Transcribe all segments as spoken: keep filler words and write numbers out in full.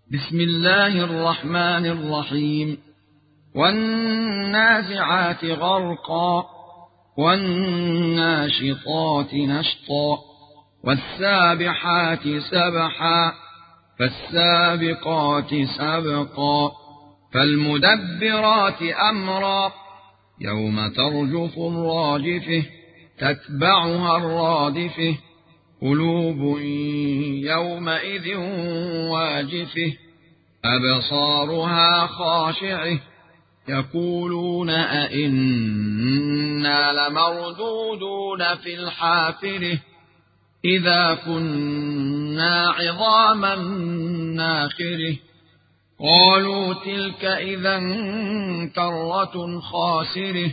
بسم الله الرحمن الرحيم. والنازعات غرقا والناشطات نشطا والسابحات سبحا فالسابقات سبقا فالمدبرات أمرا يوم ترجف الراجفة تتبعها الرادفة قلوب يومئذ واجفة أبصارها خاشعة يقولون أئنا لمردودون في الحافرة إذا كنا عظاما ناخرة قالوا تلك إذا كرة خاسرة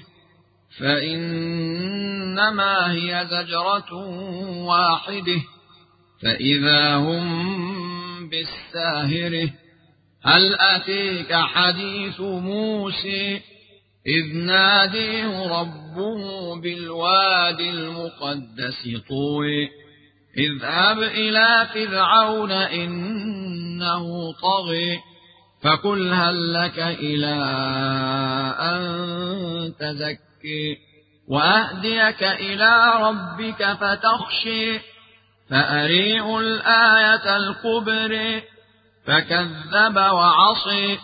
فإنما هي زجرة واحدة فإذا هم بالساهرة هل أتيك حديث موسى إذ ناديه ربه بالواد المقدس طوى اذهب إلى فرعون إنه طغى فقل هل لك إلى أن تزكي وأهديك إلى ربك فتخشي فأريه الآية الكبرى فكذب وعصي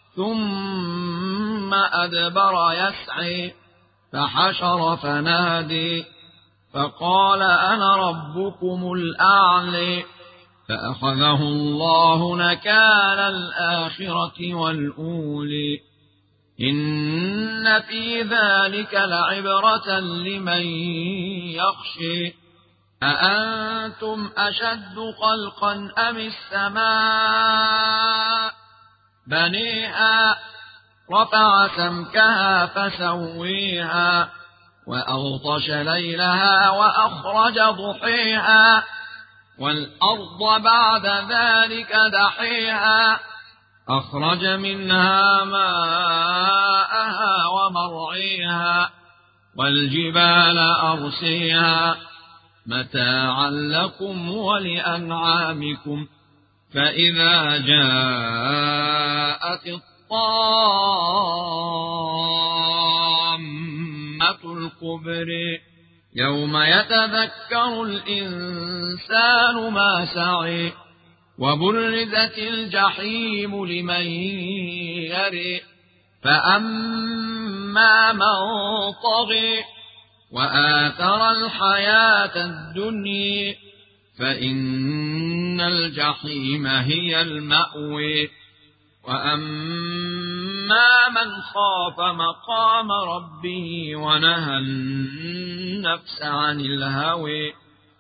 ثم أدبر يسعي فحشر فنادي فقال أنا ربكم الأعلى فأخذه الله نكال الآخرة والأولى إن في ذلك لعبرة لمن يخشى أأنتم أشد خلقا أم السماء بنيها رفع سمكها فسويها وأغطش ليلها وأخرج ضحيها والأرض بعد ذلك دحيها أخرج منها ماءها ومرعيها والجبال أرسيها متاعا لكم ولأنعامكم فإذا جاءت الطامة الكبرى يوم يتذكر الإنسان ما سعى وبرزت الجحيم لمن يرى فأما من طغى وآثر الحياة الدنيا فإن الجحيم هي المأوى وأما من خاف مقام ربه ونهى النفس عن الهوى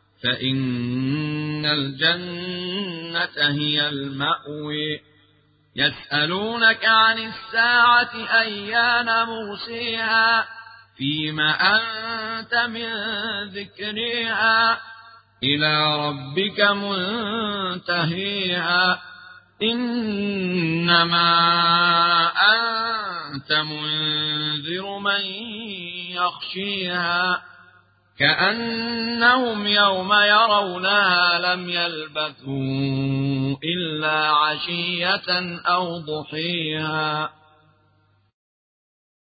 فإن الجنة هي المأوى يسألونك عن الساعة أيان مرسيها فيما أنت من ذكرها إلى ربك منتهيها إنما أنت منذر من يخشيها كأنهم يوم يرونها لم يلبثوا إلا عشية أو ضحيها